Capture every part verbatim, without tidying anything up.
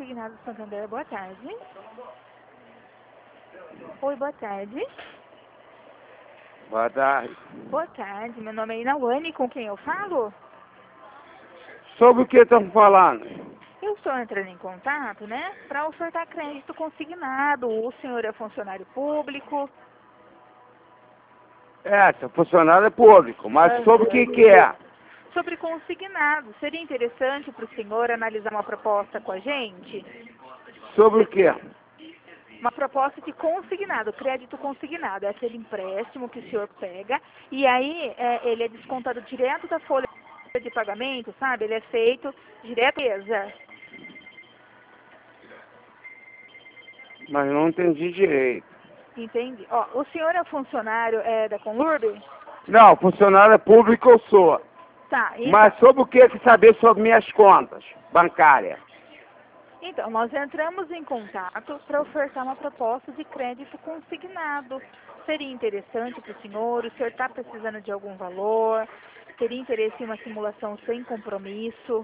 Consignado Santander, boa tarde. Oi, boa tarde. Boa tarde. Boa tarde, meu nome é Inawane, com quem eu falo? Sobre o que estão falando? Eu estou entrando em contato, né, para ofertar crédito consignado. O senhor é funcionário público? É, sou funcionário público, mas Aham. sobre o que que é? Sobre consignado. Seria interessante para o senhor analisar uma proposta com a gente? Sobre o que? Uma proposta de consignado, crédito consignado. É aquele empréstimo que o senhor pega e aí é, ele é descontado direto da folha de pagamento, sabe? Ele é feito direto. Mas não entendi direito. Entende? Ó, o senhor é funcionário é, da Conlurb? Não, funcionário público eu sou. Tá, então, Mas sobre o que que saber sobre minhas contas bancárias? então, nós entramos em contato para ofertar uma proposta de crédito consignado. Seria interessante para o senhor? O senhor está precisando de algum valor? Teria interesse em uma simulação sem compromisso?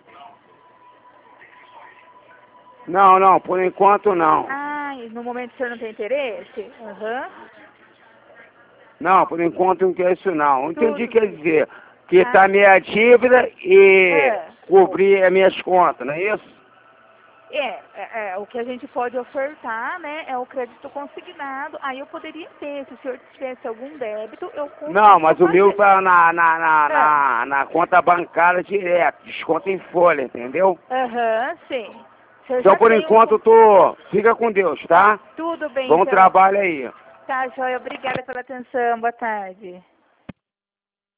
Não, não, por enquanto não. Ah, e no momento o senhor não tem interesse? Aham. Não, por enquanto não quer isso não. Entendi, Tudo. quer dizer, que Ah. tá minha dívida e É. cobrir as minhas contas, não é isso? É, é, é, o que a gente pode ofertar, né, é o crédito consignado. Aí eu poderia ter, se o senhor tivesse algum débito, eu consigo Não, mas o meu fazer. tá na, na, na, É. na, na conta bancária direto, desconto em folha, entendeu? Aham, sim. O senhor Então já por tem um... enquanto eu tô. Fica com Deus, tá? Tudo bem, Bom então. trabalho aí. Tá, joia. Obrigada pela atenção. Boa tarde.